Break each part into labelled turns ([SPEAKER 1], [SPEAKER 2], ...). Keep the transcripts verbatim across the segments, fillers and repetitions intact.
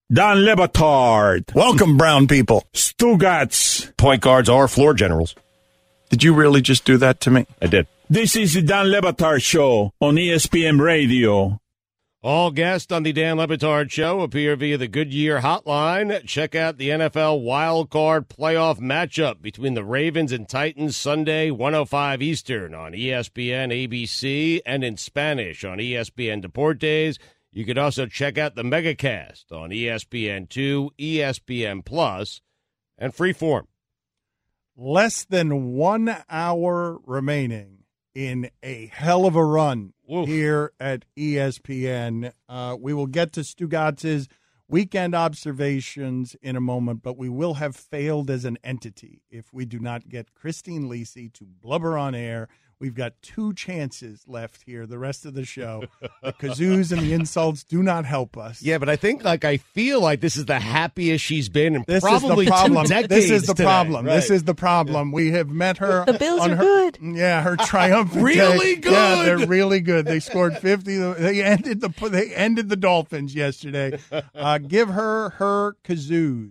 [SPEAKER 1] Don Lebatard.
[SPEAKER 2] Welcome, brown people.
[SPEAKER 1] Stugats.
[SPEAKER 3] Point guards are floor generals.
[SPEAKER 2] Did you really just do that to me?
[SPEAKER 3] I did.
[SPEAKER 1] This is the Dan Lebatard Show on E S P N Radio.
[SPEAKER 3] All guests on the Dan Lebatard Show appear via the Goodyear Hotline. Check out the N F L Wild Card Playoff matchup between the Ravens and Titans Sunday, one oh five Eastern on E S P N, A B C, and in Spanish on E S P N Deportes. You could also check out the MegaCast on E S P N two, E S P N Plus, and Freeform.
[SPEAKER 4] Less than one hour remaining in a hell of a run Oof. here at E S P N. Uh, we will get to Stugatz's weekend observations in a moment, but we will have failed as an entity if we do not get Christine Lisi to blubber on air. We've got two chances left here the rest of the show. The kazoos and the insults do not help us.
[SPEAKER 3] Yeah, but I think, like, I feel like this is the happiest she's been in
[SPEAKER 4] this
[SPEAKER 3] probably
[SPEAKER 4] is the problem.
[SPEAKER 3] two decades
[SPEAKER 4] This is the
[SPEAKER 3] today.
[SPEAKER 4] problem.
[SPEAKER 3] Right.
[SPEAKER 4] This is the problem. We have met her.
[SPEAKER 5] The Bills
[SPEAKER 4] on
[SPEAKER 5] are
[SPEAKER 4] her,
[SPEAKER 5] good.
[SPEAKER 4] Yeah, her triumphant
[SPEAKER 3] Really
[SPEAKER 4] day.
[SPEAKER 3] good.
[SPEAKER 4] Yeah, they're really good. They scored fifty. They ended the they ended the Dolphins yesterday. Uh, give her her kazoos.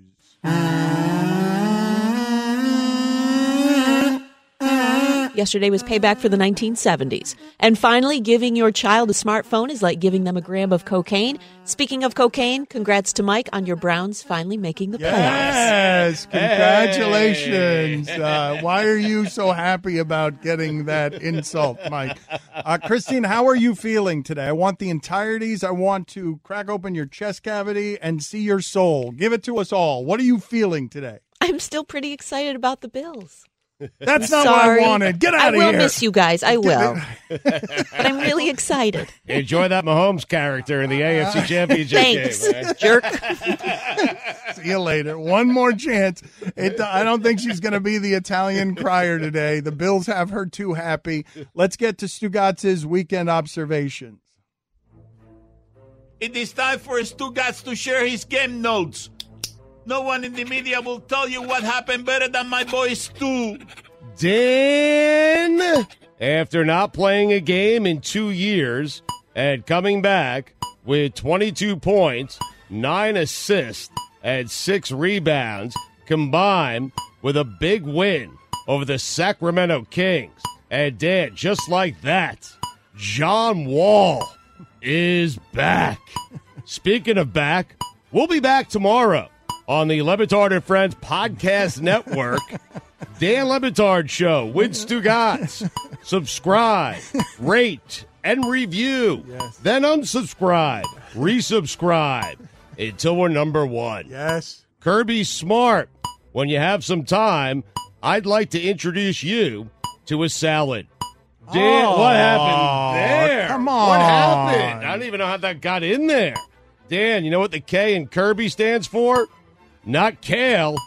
[SPEAKER 5] Yesterday was payback for the nineteen seventies. And finally, giving your child a smartphone is like giving them a gram of cocaine. Speaking of cocaine, congrats to Mike on your Browns finally making the playoffs.
[SPEAKER 4] Yes, congratulations. Hey. Uh, why are you so happy about getting that insult, Mike? Uh, Christine, how are you feeling today? I want the entireties. I want to crack open your chest cavity and see your soul. Give it to us all. What are you feeling today?
[SPEAKER 5] I'm still pretty excited about the Bills.
[SPEAKER 4] That's not
[SPEAKER 5] Sorry.
[SPEAKER 4] what I wanted. Get out
[SPEAKER 5] I
[SPEAKER 4] of here.
[SPEAKER 5] will miss you guys. I will. But I'm really excited.
[SPEAKER 3] Enjoy that Mahomes character in the A F C Championship
[SPEAKER 5] Thanks,
[SPEAKER 3] game. Right?
[SPEAKER 5] jerk.
[SPEAKER 4] See you later. One more chance. It, I don't think she's going to be the Italian crier today. The Bills have her too happy. Let's get to Stugatz's weekend observations.
[SPEAKER 1] It is time for Stugats to share his game notes. No one in the media will tell you what happened better than my boy Stu.
[SPEAKER 3] Dan, after not playing a game in two years and coming back with twenty-two points, nine assists, and six rebounds, combined with a big win over the Sacramento Kings. And Dan, just like that, John Wall is back. Speaking of back, we'll be back tomorrow on the Lebatard and Friends Podcast Network. Dan Lebatard Show with Stugats. Subscribe, rate, and review.
[SPEAKER 4] Yes.
[SPEAKER 3] Then unsubscribe, resubscribe until we're number one.
[SPEAKER 4] Yes.
[SPEAKER 3] Kirby Smart, when you have some time, I'd like to introduce you to a salad. Dan,
[SPEAKER 4] oh,
[SPEAKER 3] what happened there?
[SPEAKER 4] Come on.
[SPEAKER 3] What happened? I don't even know how that got in there. Dan, you know what the K in Kirby stands for? Not kale.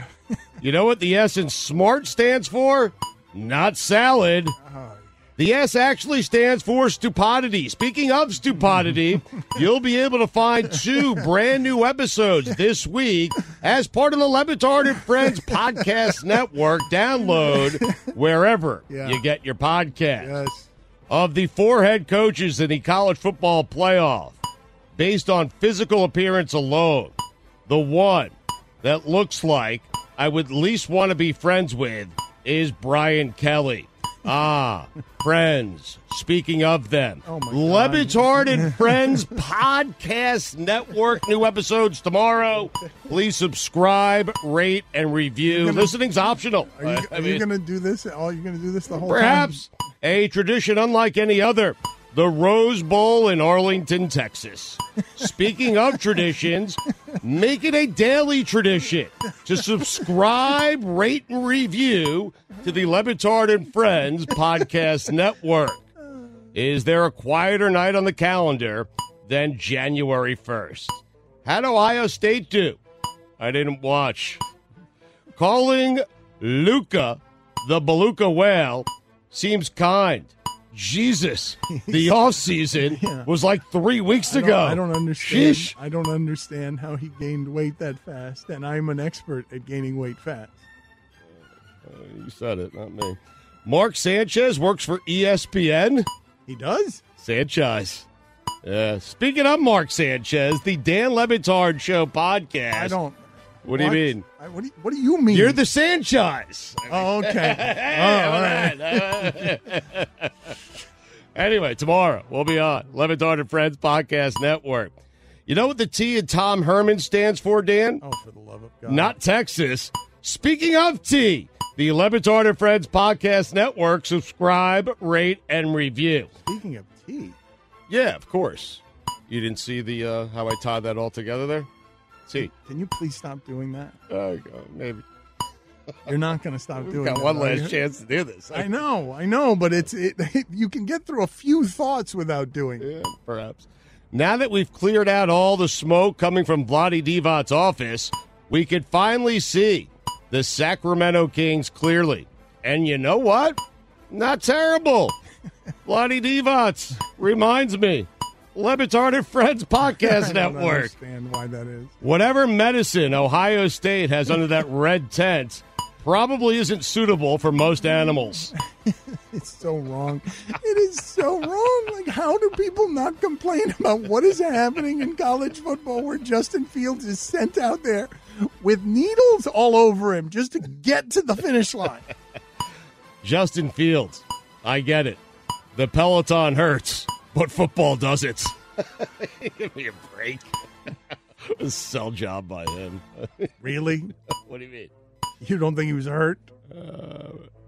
[SPEAKER 3] You know what the S in smart stands for? Not salad. The S actually stands for stupidity. Speaking of stupidity, you'll be able to find two brand new episodes this week as part of the Lebatard and Friends Podcast Network. Download wherever
[SPEAKER 4] yeah.
[SPEAKER 3] you get your podcast.
[SPEAKER 4] Yes.
[SPEAKER 3] Of the four head coaches in the college football playoff, based on physical appearance alone, the one that looks like I would least want to be friends with is Brian Kelly. Ah, friends. Speaking of them,
[SPEAKER 4] oh
[SPEAKER 3] Lebatard and Friends Podcast Network. New episodes tomorrow. Please subscribe, rate, and review.
[SPEAKER 4] Gonna,
[SPEAKER 3] Listening's optional.
[SPEAKER 4] Are you,
[SPEAKER 3] I
[SPEAKER 4] are
[SPEAKER 3] mean,
[SPEAKER 4] you going to do this? Oh, you're going to do this the whole
[SPEAKER 3] perhaps
[SPEAKER 4] time? Perhaps
[SPEAKER 3] a tradition unlike any other. The Rose Bowl in Arlington, Texas. Speaking of traditions, make it a daily tradition to subscribe, rate, and review to the Lebatard and Friends Podcast Network. Is there a quieter night on the calendar than January first? How did Ohio State do? I didn't watch. Calling Luca the Beluga Whale seems kind. Jesus, the offseason
[SPEAKER 4] yeah.
[SPEAKER 3] was like three weeks
[SPEAKER 4] I
[SPEAKER 3] ago.
[SPEAKER 4] I don't understand.
[SPEAKER 3] Sheesh.
[SPEAKER 4] I don't understand how he gained weight that fast, and I'm an expert at gaining weight fast.
[SPEAKER 3] Uh, you said it, not me. Mark Sanchez works for E S P N.
[SPEAKER 4] He does?
[SPEAKER 3] Sanchez. Uh, speaking of Mark Sanchez, the Dan Le Batard Show podcast.
[SPEAKER 4] I don't.
[SPEAKER 3] What do you mean?
[SPEAKER 4] I, what, do you, what do you mean?
[SPEAKER 3] You're the Sanchez.
[SPEAKER 4] Oh, okay. Oh, all right.
[SPEAKER 3] Anyway, tomorrow we'll be on Le Batard and Friends Podcast Network. You know what the T in Tom Herman stands for, Dan?
[SPEAKER 4] Oh, for the love of God.
[SPEAKER 3] Not Texas. Speaking of T, the Le Batard and Friends Podcast Network. Subscribe, rate, and review.
[SPEAKER 4] Speaking of T.
[SPEAKER 3] Yeah, of course. You didn't see the uh, how I tied that all together there? T.
[SPEAKER 4] Can you please stop doing that?
[SPEAKER 3] There you go. Maybe.
[SPEAKER 4] You're not going to stop
[SPEAKER 3] We've
[SPEAKER 4] doing
[SPEAKER 3] got
[SPEAKER 4] that.
[SPEAKER 3] one
[SPEAKER 4] are
[SPEAKER 3] last
[SPEAKER 4] you?
[SPEAKER 3] chance to do this.
[SPEAKER 4] I know, I know, but it's it, you can get through a few thoughts without doing it.
[SPEAKER 3] Yeah, perhaps. Now that we've cleared out all the smoke coming from Vlade Divac's office, we could finally see the Sacramento Kings clearly. And you know what? Not terrible. Vlade Divac reminds me. Le Batard and Friends Podcast
[SPEAKER 4] I don't
[SPEAKER 3] Network.
[SPEAKER 4] understand why that is.
[SPEAKER 3] Whatever medicine Ohio State has under that red tent probably isn't suitable for most animals.
[SPEAKER 4] It's so wrong. It is so wrong. Like, how do people not complain about what is happening in college football where Justin Fields is sent out there with needles all over him just to get to the finish line?
[SPEAKER 3] Justin Fields, I get it. The Peloton hurts, but football doesn't. Give me a break. A sell job by him.
[SPEAKER 4] Really?
[SPEAKER 3] What do you mean?
[SPEAKER 4] You don't think he was hurt?
[SPEAKER 3] Uh,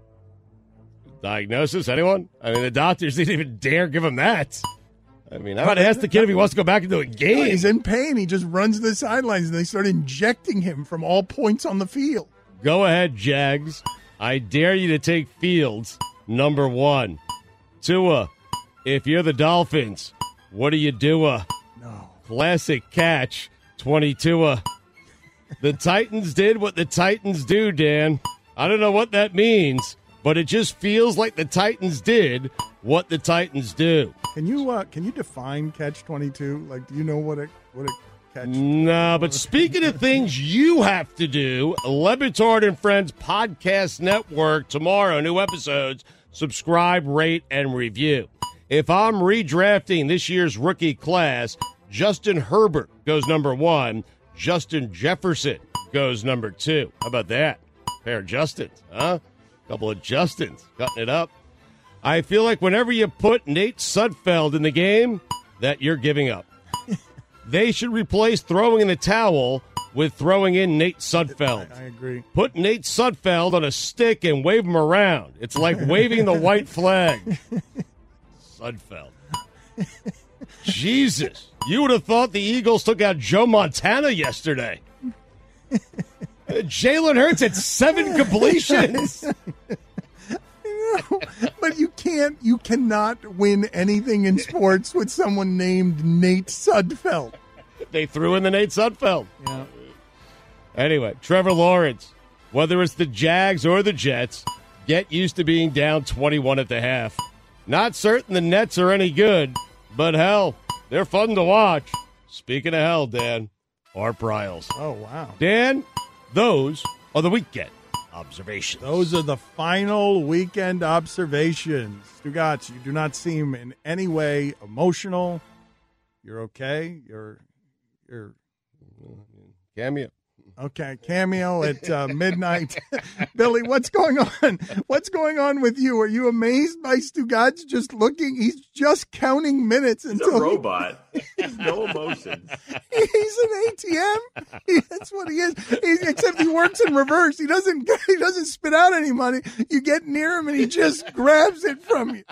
[SPEAKER 3] diagnosis? Anyone? I mean, the doctors didn't even dare give him that. I mean, I might ask the kid if he wants to go back into a game.
[SPEAKER 4] No, he's in pain. He just runs to the sidelines, and they start injecting him from all points on the field.
[SPEAKER 3] Go ahead, Jags. I dare you to take Fields, number one. Tua, if you're the Dolphins, what do you do? Uh,
[SPEAKER 4] No.
[SPEAKER 3] classic catch, twenty-two. The Titans did what the Titans do, Dan. I don't know what that means, but it just feels like the Titans did what the Titans do.
[SPEAKER 4] Can you uh, can you define catch twenty-two? Like, do you know what a what a catch?
[SPEAKER 3] No, but speaking of things you have to do, Le Batard and Friends Podcast Network tomorrow, new episodes. Subscribe, rate, and review. If I'm redrafting this year's rookie class, Justin Herbert goes number one. Justin Jefferson goes number two. How about that? Pair of Justins, huh? Couple of Justins, cutting it up. I feel like whenever you put Nate Sudfeld in the game, that you're giving up. They should replace throwing in the towel with throwing in Nate Sudfeld.
[SPEAKER 4] I, I agree.
[SPEAKER 3] Put Nate Sudfeld on a stick and wave him around. It's like waving the white flag. Sudfeld. Jesus. You would have thought the Eagles took out Joe Montana yesterday. Jalen Hurts had seven completions.
[SPEAKER 4] But you can't, you cannot win anything in sports with someone named Nate Sudfeld.
[SPEAKER 3] They threw in the Nate Sudfeld.
[SPEAKER 4] Yeah.
[SPEAKER 3] Anyway, Trevor Lawrence, whether it's the Jags or the Jets, get used to being down twenty-one at the half. Not certain the Nets are any good, but hell, they're fun to watch. Speaking of hell, Dan, Art Briles.
[SPEAKER 4] Oh, wow.
[SPEAKER 3] Dan, those are the weekend observations.
[SPEAKER 4] Those are the final weekend observations. Stugotz, you do not seem in any way emotional. You're okay. You're, you're
[SPEAKER 3] Cameo.
[SPEAKER 4] okay. Cameo at uh, midnight. Billy, what's going on? What's going on with you? Are you amazed by Stugotz just looking? He's just counting minutes
[SPEAKER 6] He's
[SPEAKER 4] until
[SPEAKER 6] a robot. He's no emotions.
[SPEAKER 4] he's an A T M. He, that's what he is. He, except he works in reverse. He doesn't. He doesn't spit out any money. You get near him and he just grabs it from you.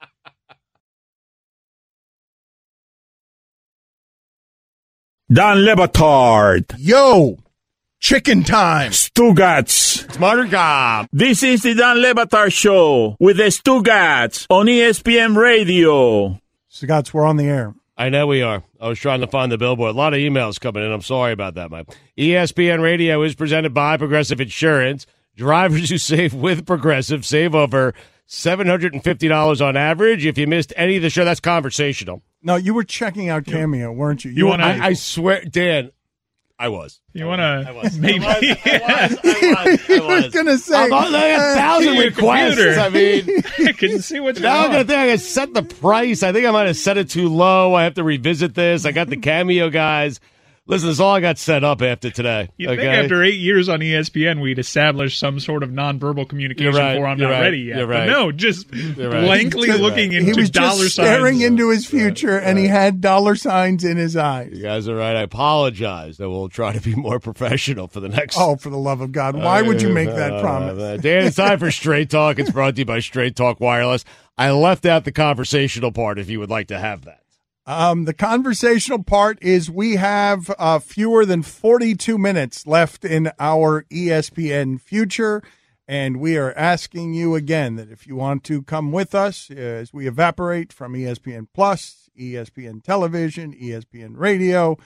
[SPEAKER 1] Dan Le Batard.
[SPEAKER 4] Yo, chicken time.
[SPEAKER 1] Stugotz.
[SPEAKER 3] Smarter Gob.
[SPEAKER 1] This is the Dan Le Batard Show with the Stugotz on E S P N Radio.
[SPEAKER 4] Stugotz, we're on the air.
[SPEAKER 3] I know we are. I was trying to find the billboard. A lot of emails coming in. I'm sorry about that, Mike. E S P N Radio is presented by Progressive Insurance. Drivers who save with Progressive save over seven hundred fifty dollars on average. If you missed any of the show, that's conversational.
[SPEAKER 4] No, you were checking out Cameo, weren't you?
[SPEAKER 1] You wanna-
[SPEAKER 3] I, I swear, Dan, I was.
[SPEAKER 7] You want to?
[SPEAKER 3] I was.
[SPEAKER 7] Maybe.
[SPEAKER 3] I was. I was. I was. I was.
[SPEAKER 4] was gonna say
[SPEAKER 3] I'm on like a thousand requests.
[SPEAKER 7] computer.
[SPEAKER 3] I mean,
[SPEAKER 7] I can see what you're
[SPEAKER 3] now I'm
[SPEAKER 7] on.
[SPEAKER 3] gonna think I can set the price. I think I might have set it too low. I have to revisit this. I got the Cameo guys. Listen, this is all I got set up after today.
[SPEAKER 7] You
[SPEAKER 3] okay?
[SPEAKER 7] think after eight years on E S P N, we'd establish some sort of nonverbal communication
[SPEAKER 3] You're right.
[SPEAKER 7] for I'm
[SPEAKER 3] You're
[SPEAKER 7] not
[SPEAKER 3] right.
[SPEAKER 7] ready yet.
[SPEAKER 3] You're right.
[SPEAKER 7] But no, just
[SPEAKER 3] You're right.
[SPEAKER 7] blankly
[SPEAKER 4] Just-
[SPEAKER 7] looking
[SPEAKER 4] he
[SPEAKER 7] into
[SPEAKER 4] was
[SPEAKER 7] dollar
[SPEAKER 4] just staring
[SPEAKER 7] signs.
[SPEAKER 4] into his future, and he had dollar signs in his eyes.
[SPEAKER 3] You guys are right. I apologize. I will try to be more professional for the next.
[SPEAKER 4] Oh, for the love of God! Why would you make that
[SPEAKER 3] Uh,
[SPEAKER 4] promise?
[SPEAKER 3] uh, Dan, it's time for Straight Talk. It's brought to you by Straight Talk Wireless. I left out the conversational part if you would like to have that.
[SPEAKER 4] Um, the conversational part is we have uh, fewer than forty-two minutes left in our E S P N future, and we are asking you again that if you want to come with us as we evaporate from E S P N Plus, E S P N Television, E S P N Radio,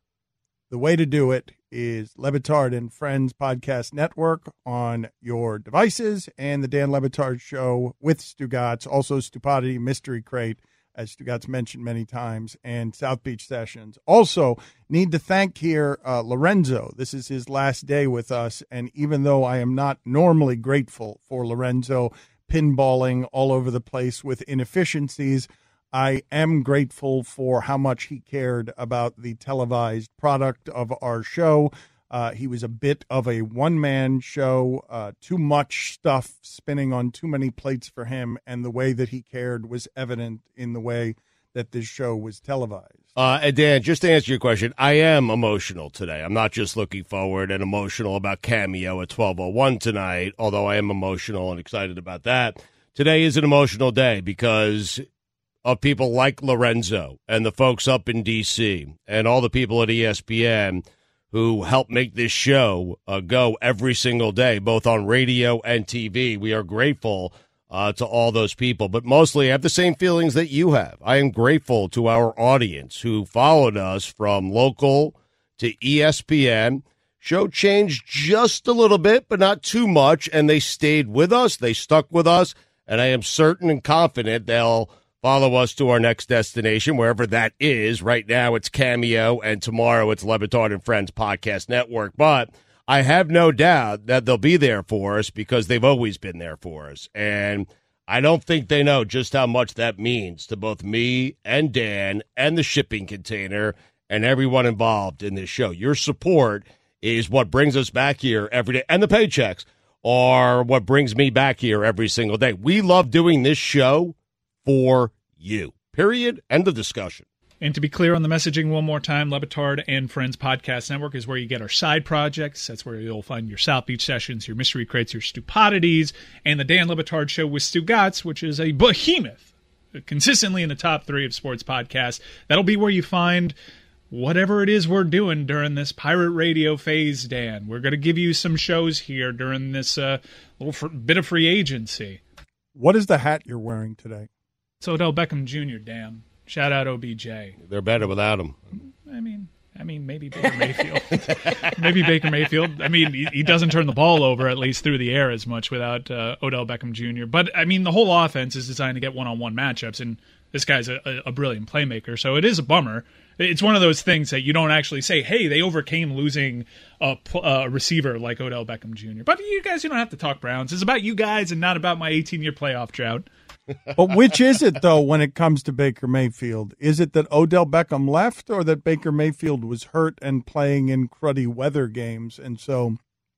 [SPEAKER 4] the way to do it is Le Batard and Friends Podcast Network on your devices, and the Dan Le Batard Show with Stugatz, also Stupidity Mystery Crate, as Stugatz mentioned many times, and South Beach Sessions. Also, need to thank here uh, Lorenzo. This is his last day with us, and even though I am not normally grateful for Lorenzo pinballing all over the place with inefficiencies, I am grateful for how much he cared about the televised product of our show. Uh, he was a bit of a one-man show, uh, too much stuff spinning on too many plates for him, and the way that he cared was evident in the way that this show was televised.
[SPEAKER 3] Uh, and Dan, just to answer your question, I am emotional today. I'm not just looking forward and emotional about Cameo at twelve oh one tonight, although I am emotional and excited about that. Today is an emotional day because of people like Lorenzo and the folks up in D C and all the people at E S P N who help make this show uh, go every single day, both on radio and T V. We are grateful uh, to all those people, but mostly I have the same feelings that you have. I am grateful to our audience who followed us from local to E S P N. Show changed just a little bit, but not too much, and they stayed with us. They stuck with us, and I am certain and confident they'll follow us to our next destination, wherever that is. Right now it's Cameo, and tomorrow it's Le Batard and Friends Podcast Network. But I have no doubt that they'll be there for us because they've always been there for us. And I don't think they know just how much that means to both me and Dan and the shipping container and everyone involved in this show. Your support is what brings us back here every day, and the paychecks are what brings me back here every single day. We love doing this show for you. Period. End of discussion.
[SPEAKER 7] And to be clear on the messaging one more time, Le Batard and Friends Podcast Network is where you get our side projects. That's where you'll find your South Beach Sessions, your Mystery Crates, your Stupidities, and the Dan Le Batard Show with Stugatz, which is a behemoth, consistently in the top three of sports podcasts. That'll be where you find whatever it is we're doing during this pirate radio phase, Dan. We're going to give you some shows here during this uh, little fr- bit of free agency.
[SPEAKER 4] What is the hat you're wearing today?
[SPEAKER 7] It's Odell Beckham Junior, Dan. Shout out O B J.
[SPEAKER 3] They're better without him.
[SPEAKER 7] I mean, I mean, maybe Baker Mayfield. maybe Baker Mayfield. I mean, he, he doesn't turn the ball over, at least through the air, as much without uh, Odell Beckham Junior But, I mean, the whole offense is designed to get one-on-one matchups, and this guy's a, a, a brilliant playmaker, so it is a bummer. It's one of those things that you don't actually say, hey, they overcame losing a, a receiver like Odell Beckham Junior But you guys, you don't have to talk Browns. It's about you guys and not about my eighteen-year playoff drought.
[SPEAKER 4] But which is it, though, when it comes to Baker Mayfield? Is it that Odell Beckham left, or that Baker Mayfield was hurt and playing in cruddy weather games? And so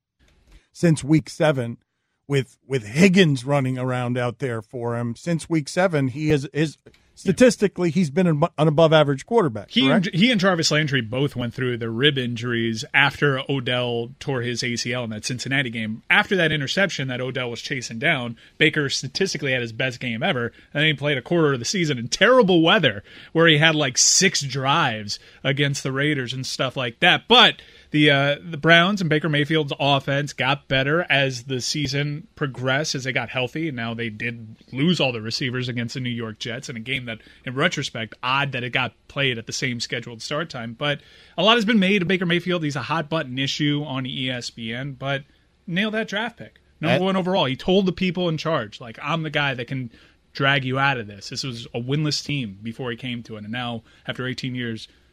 [SPEAKER 4] since week seven, with with Higgins running around out there for him, since week seven, he is is statistically he's been an, an above average quarterback.
[SPEAKER 7] He
[SPEAKER 4] correct?
[SPEAKER 7] and, he and Jarvis Landry both went through the rib injuries after Odell tore his A C L in that Cincinnati game. After that interception that Odell was chasing down, Baker statistically had his best game ever, and then he played a quarter of the season in terrible weather where he had like six drives against the Raiders and stuff like that. But The uh, the Browns and Baker Mayfield's offense got better as the season progressed, as they got healthy. And now they did lose all the receivers against the New York Jets in a game that, in retrospect, odd that it got played at the same scheduled start time. But a lot has been made of Baker Mayfield. He's a hot-button issue on E S P N, but nailed that draft pick. Number that- one overall. He told the people in charge, like, I'm the guy that can drag you out of this. This was a winless team before he came to it. And now, after eighteen years,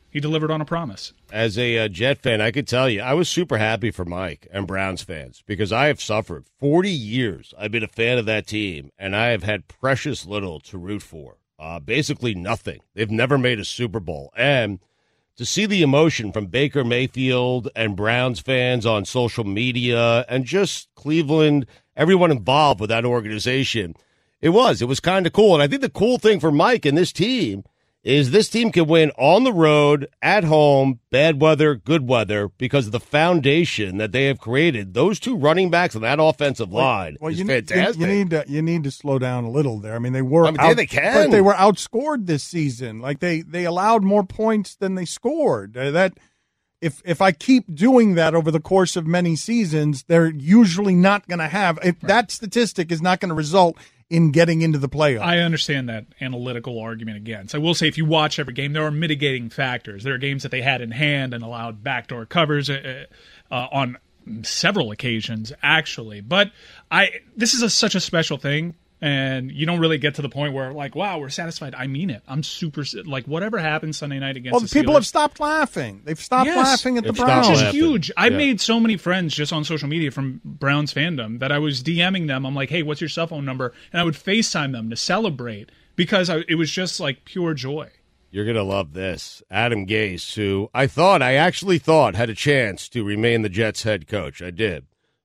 [SPEAKER 7] He delivered on a promise.
[SPEAKER 3] As a uh, Jet fan, I could tell you, I was super happy for Mike and Browns fans because I have suffered forty years. I've been a fan of that team, and I have had precious little to root for. Uh, basically nothing. They've never made a Super Bowl. And to see the emotion from Baker Mayfield and Browns fans on social media and just Cleveland, everyone involved with that organization, it was. It was kind of cool. And I think the cool thing for Mike and this team is this team can win on the road, at home, bad weather, good weather, because of the foundation that they have created. Those two running backs and that offensive line
[SPEAKER 4] well,
[SPEAKER 3] is
[SPEAKER 4] you
[SPEAKER 3] fantastic.
[SPEAKER 4] Need, you need to you need to slow down a little there. I mean, they were
[SPEAKER 3] I mean,
[SPEAKER 4] out,
[SPEAKER 3] they can.
[SPEAKER 4] but they were outscored this season. Like they they allowed more points than they scored. Uh, that if if I keep doing that over the course of many seasons, they're usually not going to have. If right. That statistic is not going to result in getting into the playoffs.
[SPEAKER 7] I understand that analytical argument against. I will say if you watch every game, there are mitigating factors. There are games that they had in hand and allowed backdoor covers uh, uh, on several occasions, actually. But I this is a, such a special thing, and you don't really get to the point where, like, wow, we're satisfied. I mean it. I'm super, like, whatever happens Sunday night against
[SPEAKER 4] well,
[SPEAKER 7] the
[SPEAKER 4] Steelers. People have stopped laughing. They've stopped
[SPEAKER 7] yes.
[SPEAKER 4] laughing at the
[SPEAKER 3] They've
[SPEAKER 4] Browns.
[SPEAKER 7] Which is
[SPEAKER 3] laughing.
[SPEAKER 7] huge. I've
[SPEAKER 3] Yeah.
[SPEAKER 7] made so many friends just on social media from Browns fandom that I was DMing them. I'm like, hey, what's your cell phone number? And I would FaceTime them to celebrate because I, it was just, like, pure joy.
[SPEAKER 3] You're going to love this. Adam Gase, who I thought, I actually thought had a chance to remain the Jets head coach. I did.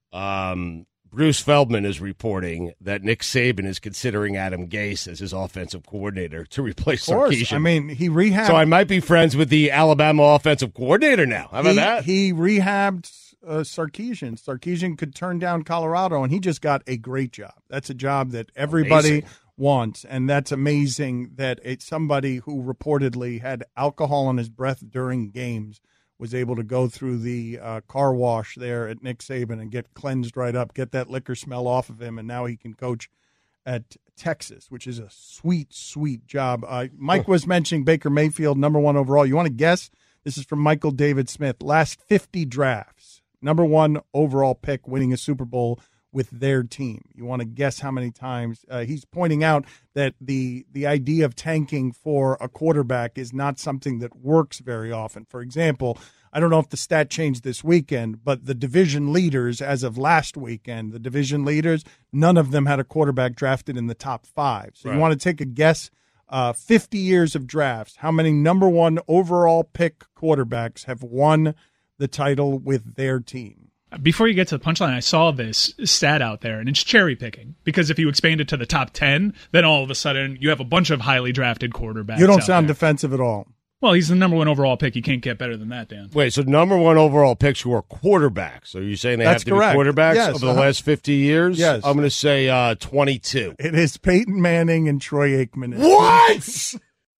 [SPEAKER 3] Um, Bruce Feldman is reporting that Nick Saban is considering Adam Gase as his offensive coordinator to replace
[SPEAKER 4] Of course.
[SPEAKER 3] Sarkisian.
[SPEAKER 4] I mean, he rehabbed.
[SPEAKER 3] So I might be friends with the Alabama offensive coordinator now. How about
[SPEAKER 4] he,
[SPEAKER 3] that?
[SPEAKER 4] He rehabbed uh, Sarkisian. Sarkisian could turn down Colorado, and he just got a great job. That's a job that everybody
[SPEAKER 3] Amazing.
[SPEAKER 4] wants, and that's amazing that it's somebody who reportedly had alcohol in his breath during games was able to go through the uh, car wash there at Nick Saban and get cleansed right up, get that liquor smell off of him, and now he can coach at Texas, which is a sweet, sweet job. Uh, Mike was mentioning Baker Mayfield, number one overall. You want to guess? This is from Michael David Smith. Last fifty drafts, number one overall pick, winning a Super Bowl with their team. You want to guess how many times? Uh, he's pointing out that the the idea of tanking for a quarterback is not something that works very often. For example, I don't know if the stat changed this weekend, but the division leaders as of last weekend, the division leaders, none of them had a quarterback drafted in the top five. So
[SPEAKER 3] right.
[SPEAKER 4] You want to take a guess, uh, fifty years of drafts, how many number one overall pick quarterbacks have won the title with their team?
[SPEAKER 7] Before you get to the punchline, I saw this stat out there, and it's cherry picking. Because if you expand it to the top ten, then all of a sudden you have a bunch of highly drafted quarterbacks.
[SPEAKER 4] You don't
[SPEAKER 7] out
[SPEAKER 4] sound
[SPEAKER 7] there.
[SPEAKER 4] defensive at all.
[SPEAKER 7] Well, he's the number one overall pick. You can't get better than that, Dan.
[SPEAKER 3] Wait, so number one overall picks who are quarterbacks. Are you saying they
[SPEAKER 4] That's
[SPEAKER 3] have to
[SPEAKER 4] correct.
[SPEAKER 3] be quarterbacks
[SPEAKER 4] Yes,
[SPEAKER 3] over the
[SPEAKER 4] uh-huh.
[SPEAKER 3] last fifty years?
[SPEAKER 4] Yes.
[SPEAKER 3] I'm going to say uh, twenty-two.
[SPEAKER 4] It is Peyton Manning and Troy Aikman.
[SPEAKER 3] What?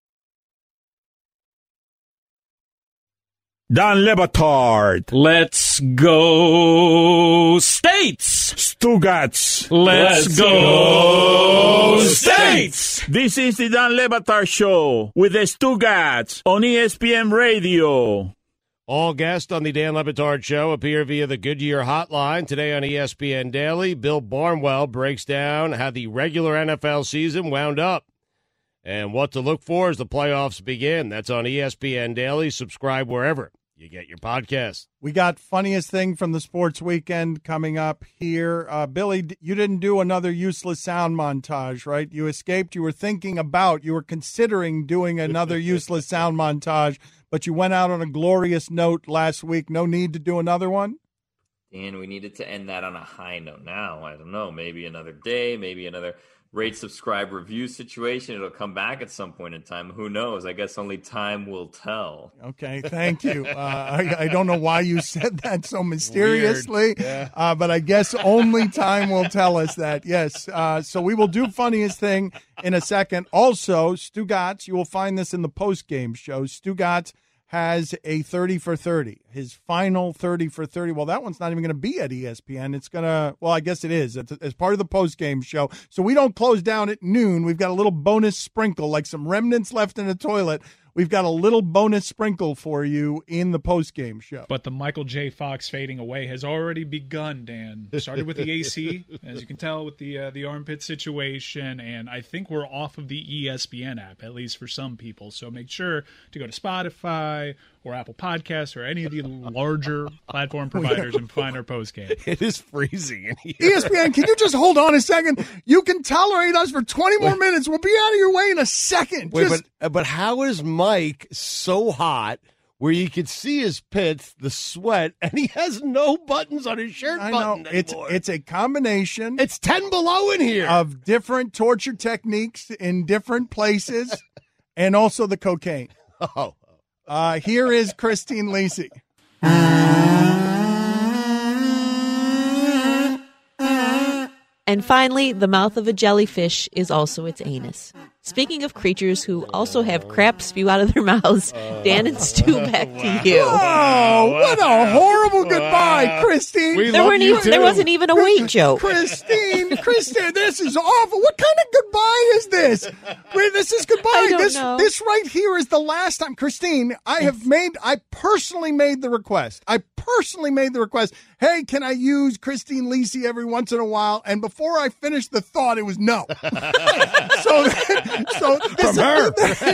[SPEAKER 2] Don Le Batard.
[SPEAKER 8] Let's go States.
[SPEAKER 2] Stugats.
[SPEAKER 8] Let's, Let's go, go States.
[SPEAKER 2] This is the Don Le Batard Show with the Stugats on E S P N Radio.
[SPEAKER 3] All guests on the Dan Le Batard Show appear via the Goodyear Hotline. Today on E S P N Daily, Bill Barnwell breaks down how the regular N F L season wound up and what to look for as the playoffs begin. That's on E S P N Daily. Subscribe wherever you get your podcast.
[SPEAKER 4] We got funniest thing from the sports weekend coming up here. Uh, Billy, you didn't do another useless sound montage, right? You escaped. You were thinking about, you were considering doing another useless sound montage, but you went out on a glorious note last week. No need to do another one?
[SPEAKER 6] And we needed to end that on a high note. Now, I don't know, maybe another day, maybe another rate, subscribe, review situation. It'll come back at some point in time. Who knows? I guess only time will tell.
[SPEAKER 4] Okay, thank you. Uh, I, I don't know why you said that so mysteriously,
[SPEAKER 3] yeah.
[SPEAKER 4] uh, but I guess only time will tell us that. Yes, uh, so we will do funniest thing in a second. Also, Stugats, you will find this in the post-game show. Stugats has a thirty for thirty, his final thirty for thirty. Well, that one's not even going to be at E S P N. It's going to, well, I guess it is. It's as part of the post-game show. So we don't close down at noon. We've got a little bonus sprinkle, like some remnants left in the toilet. we've got a little bonus sprinkle for you in the post-game show.
[SPEAKER 7] But the Michael J. Fox fading away has already begun, Dan. Started with the A C, as you can tell, with the uh, the armpit situation, and I think we're off of the E S P N app, at least for some people. So make sure to go to Spotify or Apple Podcasts or any of the larger platform providers and find our post-game.
[SPEAKER 3] It is freezing in here.
[SPEAKER 4] E S P N, can you just hold on a second? You can tolerate us for twenty more minutes. We'll be out of your way in a second.
[SPEAKER 3] Wait,
[SPEAKER 4] just...
[SPEAKER 3] but, but how is Mike so hot where you can see his pits, the sweat, and he has no buttons on his shirt
[SPEAKER 4] I
[SPEAKER 3] button
[SPEAKER 4] know.
[SPEAKER 3] anymore?
[SPEAKER 4] It's, it's a combination.
[SPEAKER 3] It's ten below in here.
[SPEAKER 4] Of different torture techniques in different places and also the cocaine.
[SPEAKER 3] Oh.
[SPEAKER 4] Uh, here is Christine Lisi.
[SPEAKER 5] And finally, the mouth of a jellyfish is also its anus. Speaking of creatures who also have crap spew out of their mouths, Dan and Stu, back to you.
[SPEAKER 4] Oh, what a horrible goodbye, Christine.
[SPEAKER 3] We
[SPEAKER 5] There
[SPEAKER 3] love
[SPEAKER 5] weren't
[SPEAKER 3] you
[SPEAKER 5] even
[SPEAKER 3] too.
[SPEAKER 5] there wasn't even a weight joke.
[SPEAKER 4] Christine, Christine, this is awful. What kind of goodbye is this? Wait, this is goodbye.
[SPEAKER 5] I don't
[SPEAKER 4] this
[SPEAKER 5] know.
[SPEAKER 4] this right here is the last time. Christine, I have made, I personally made the request. I personally made the request. Hey, can I use Christine Lisi every once in a while? And before I finished the thought, it was no. so, so this,
[SPEAKER 3] From her.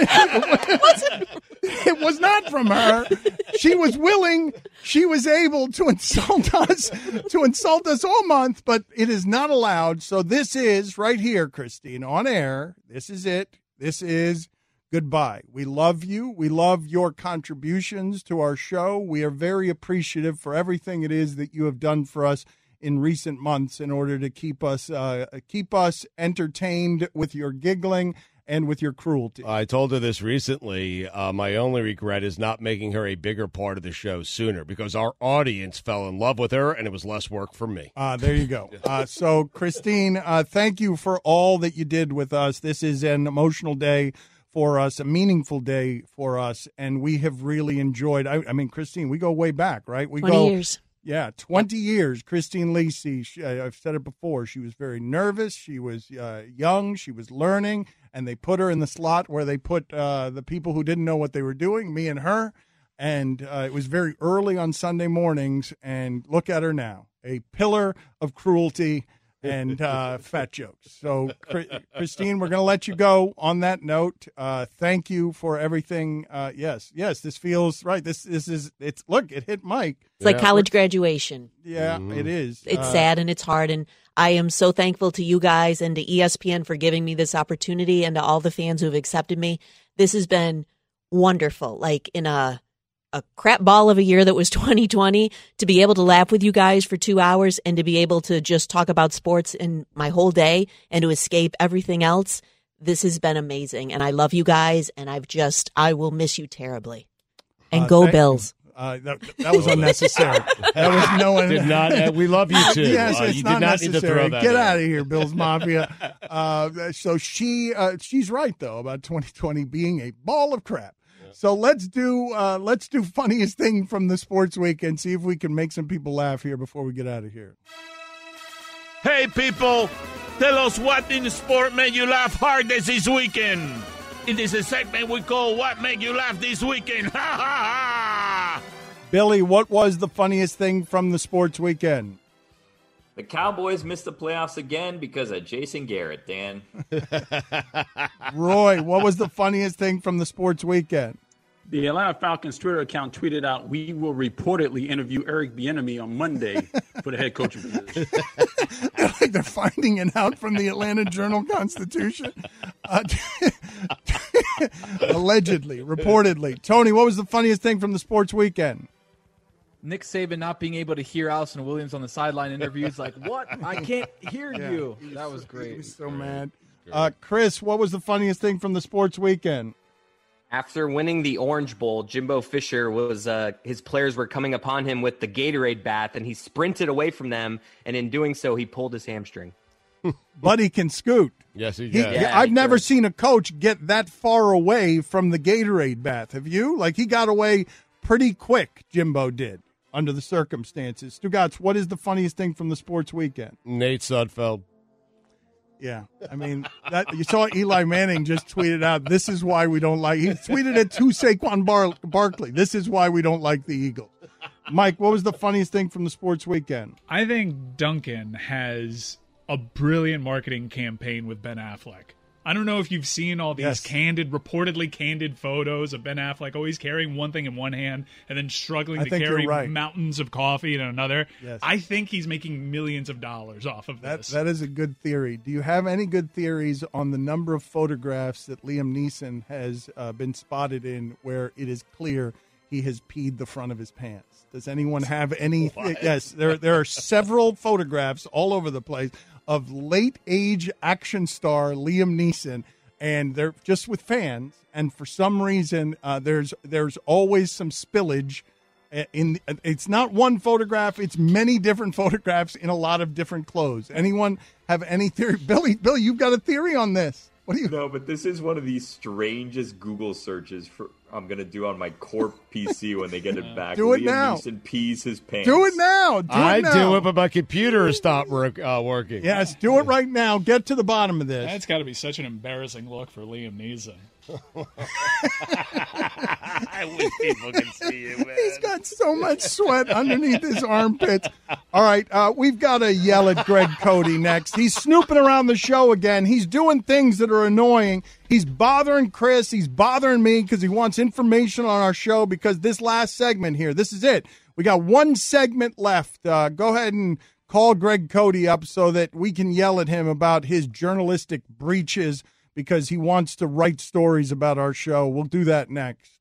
[SPEAKER 4] it was not from her. She was willing. She was able to insult us, to insult us all month, but it is not allowed. So this is right here, Christine, on air. This is it. This is goodbye. We love you. We love your contributions to our show. We are very appreciative for everything it is that you have done for us in recent months in order to keep us uh, keep us entertained with your giggling and with your cruelty.
[SPEAKER 3] I told her this recently. Uh, my only regret is not making her a bigger part of the show sooner because our audience fell in love with her and it was less work for me.
[SPEAKER 4] Uh, there you go. Uh, so, Christine, uh, thank you for all that you did with us. This is an emotional day for us, a meaningful day for us, and we have really enjoyed. I, I mean, Christine, we go way back, right? We
[SPEAKER 5] twenty
[SPEAKER 4] go
[SPEAKER 5] years.
[SPEAKER 4] Yeah, twenty years. Christine Lisi, she, I've said it before, she was very nervous. She was uh, young. She was learning, and they put her in the slot where they put uh, the people who didn't know what they were doing, me and her. And uh, it was very early on Sunday mornings, and look at her now, a pillar of cruelty and uh, fat jokes. So, Christine, we're going to let you go on that note. Uh, thank you for everything. Uh, yes, yes, this feels right. This this is, it's, look, it hit Mike.
[SPEAKER 5] It's like college graduation.
[SPEAKER 4] Yeah, it is.
[SPEAKER 5] It's
[SPEAKER 4] Uh,
[SPEAKER 5] sad and it's hard, and I am so thankful to you guys and to E S P N for giving me this opportunity and to all the fans who have accepted me. This has been wonderful. Like in a a crap ball of a year that was twenty twenty, to be able to laugh with you guys for two hours and to be able to just talk about sports in my whole day and to escape everything else. This has been amazing, and I love you guys, and I've just, I will miss you terribly. And
[SPEAKER 4] Uh,
[SPEAKER 5] go
[SPEAKER 4] thank-
[SPEAKER 5] Bills.
[SPEAKER 4] Uh, that, that was unnecessary. That was no one.
[SPEAKER 3] Did not. Uh, we love you too.
[SPEAKER 4] Yes,
[SPEAKER 3] Uh,
[SPEAKER 4] it's
[SPEAKER 3] you
[SPEAKER 4] not
[SPEAKER 3] did not need to
[SPEAKER 4] necessary.
[SPEAKER 3] throw that.
[SPEAKER 4] Get
[SPEAKER 3] in.
[SPEAKER 4] out of here, Bills Mafia. Uh, so she, uh, she's right though about twenty twenty being a ball of crap. So let's do, uh, let's do funniest thing from the sports week and see if we can make some people laugh here before we get out of here.
[SPEAKER 2] Hey, people, tell us what in the sport made you laugh hardest this weekend. It is a segment we call What Made You Laugh This Weekend. Ha, ha, ha!
[SPEAKER 4] Billy, what was the funniest thing from the sports weekend?
[SPEAKER 6] The Cowboys missed the playoffs again because of Jason Garrett, Dan.
[SPEAKER 4] Roy, what was the funniest thing from the sports weekend?
[SPEAKER 9] The Atlanta Falcons Twitter account tweeted out, "We will reportedly interview Eric Bieniemy on Monday for the head coaching position."
[SPEAKER 4] They're like they're finding it out from the Atlanta Journal-Constitution. Uh, allegedly, reportedly. Tony, what was the funniest thing from the sports weekend?
[SPEAKER 10] Nick Saban not being able to hear Allison Williams on the sideline interviews, like, what? I can't hear
[SPEAKER 4] Yeah.
[SPEAKER 10] you. That was great.
[SPEAKER 4] He was so mad. Uh, Chris, what was the funniest thing from the sports weekend?
[SPEAKER 11] After winning the Orange Bowl, Jimbo Fisher was uh, his players were coming upon him with the Gatorade bath, and he sprinted away from them, and in doing so, he pulled his hamstring.
[SPEAKER 4] Buddy can scoot.
[SPEAKER 3] Yes, he
[SPEAKER 4] He,
[SPEAKER 3] can.
[SPEAKER 11] Yeah,
[SPEAKER 4] I've
[SPEAKER 11] he
[SPEAKER 4] never
[SPEAKER 11] could.
[SPEAKER 4] seen a coach get that far away from the Gatorade bath. Have you? Like, he got away pretty quick, Jimbo did, under the circumstances. Stugatz, what is the funniest thing from the sports weekend?
[SPEAKER 3] Nate Sudfeld.
[SPEAKER 4] Yeah, I mean, that, you saw Eli Manning just tweeted out, this is why we don't like, he tweeted it to Saquon Bar- Barkley, this is why we don't like the Eagles. Mike, what was the funniest thing from the sports weekend?
[SPEAKER 7] I think Duncan has a brilliant marketing campaign with Ben Affleck. I don't know if you've seen all these
[SPEAKER 4] Yes.
[SPEAKER 7] candid, reportedly candid photos of Ben Affleck always carrying one thing in one hand and then struggling
[SPEAKER 4] I
[SPEAKER 7] to
[SPEAKER 4] think
[SPEAKER 7] carry
[SPEAKER 4] you're right.
[SPEAKER 7] mountains of coffee in another.
[SPEAKER 4] Yes.
[SPEAKER 7] I think he's making millions of dollars off of
[SPEAKER 4] That
[SPEAKER 7] this.
[SPEAKER 4] That is a good theory. Do you have any good theories on the number of photographs that Liam Neeson has uh, been spotted in where it is clear he has peed the front of his pants? Does anyone have any?
[SPEAKER 3] What?
[SPEAKER 4] Yes, there there are several photographs all over the place of late age action star Liam Neeson, and they're just with fans. And for some reason, uh, there's there's always some spillage. In it's not one photograph; it's many different photographs in a lot of different clothes. Anyone have any theory? Billy, Billy, you've got a theory on this. What do you?
[SPEAKER 6] No, but this is one of the strangest Google searches for I'm gonna do on my Corp P C when they get it back.
[SPEAKER 4] Do it
[SPEAKER 6] Liam
[SPEAKER 4] now.
[SPEAKER 6] Neeson pees his pants.
[SPEAKER 4] Do it now. Do
[SPEAKER 3] I
[SPEAKER 4] it now.
[SPEAKER 3] do it, but my computer stopped work, uh, working.
[SPEAKER 4] Yes, do it right now. Get to the bottom of this.
[SPEAKER 7] That's got to be such an embarrassing look for Liam Neeson.
[SPEAKER 3] I wish people could see you, man.
[SPEAKER 4] He's got so much sweat underneath his armpits. All right, uh, we've got to yell at Greg Cody next. He's snooping around the show again. He's doing things that are annoying. He's bothering Chris. He's bothering me because he wants information on our show because this last segment here, this is it. We got one segment left. Uh, go ahead and call Greg Cody up so that we can yell at him about his journalistic breaches because he wants to write stories about our show. We'll do that next.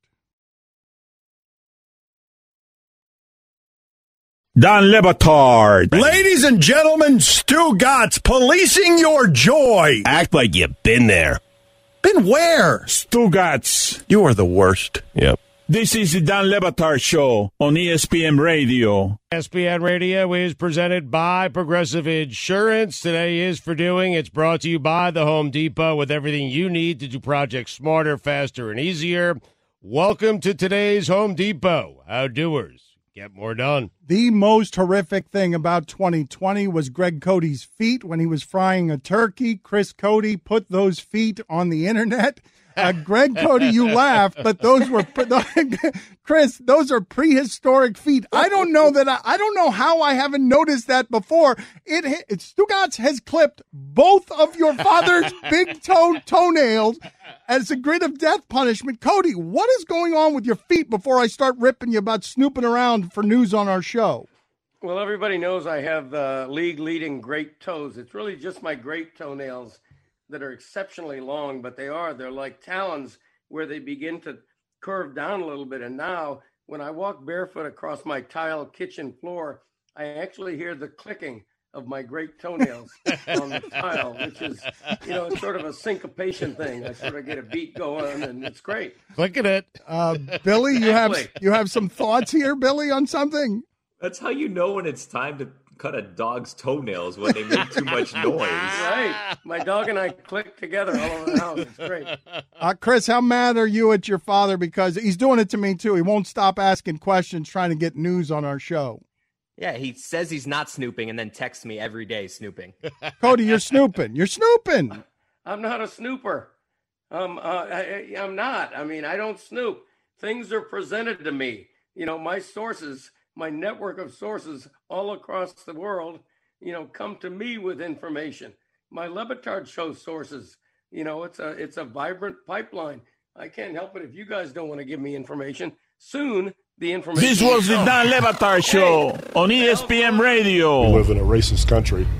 [SPEAKER 8] Don Le Batard.
[SPEAKER 12] Ladies and gentlemen, Stu Gatz, policing your joy.
[SPEAKER 8] Act like you've been there.
[SPEAKER 12] Been where?
[SPEAKER 8] Stu Gatz.
[SPEAKER 12] You are the worst.
[SPEAKER 8] Yep. This is the Don Le Batard Show on E S P N Radio.
[SPEAKER 3] E S P N Radio is presented by Progressive Insurance. Today is for doing. It's brought to you by the Home Depot with everything you need to do projects smarter, faster, and easier. Welcome to today's Home Depot. How doers get more done.
[SPEAKER 4] The most horrific thing about twenty twenty was Greg Cody's feet when he was frying a turkey. Chris Cody put those feet on the internet. Uh, Greg Cody, you laugh, but those were Chris. Those are prehistoric feet. I don't know that. I, I don't know how I haven't noticed that before. It, it Stugotz has clipped both of your father's big toe toenails as a grid of death punishment. Cody, what is going on with your feet? Before I start ripping you about snooping around for news on our show.
[SPEAKER 13] Well, everybody knows I have the league-leading great toes. It's really just my great toenails that are exceptionally long, but they are. They're like talons where they begin to curve down a little bit. And now when I walk barefoot across my tile kitchen floor, I actually hear the clicking of my great toenails on the tile, which is, you know, it's sort of a syncopation thing. I sort of get a beat going, and it's great.
[SPEAKER 3] Clicking it.
[SPEAKER 4] Uh, Billy, you have you have some thoughts here, Billy, on something?
[SPEAKER 6] That's how you know when it's time to cut a dog's toenails, when they make too much noise.
[SPEAKER 13] Right. My dog and I click together all over the house. It's great.
[SPEAKER 4] Uh, Chris, how mad are you at your father? Because he's doing it to me, too. He won't stop asking questions, trying to get news on our show.
[SPEAKER 11] Yeah, he says he's not snooping and then texts me every day snooping.
[SPEAKER 4] Cody, you're snooping. You're snooping.
[SPEAKER 13] I'm not a snooper. Um, uh, I, I'm not. I mean, I don't snoop. Things are presented to me. You know, my sources, my network of sources all across the world, you know, come to me with information. My Le Batard Show sources, you know, it's a it's a vibrant pipeline. I can't help it if you guys don't want to give me information. Soon, the information.
[SPEAKER 8] This was the Don Le Batard Show on E S P N Radio.
[SPEAKER 14] We live in a racist country.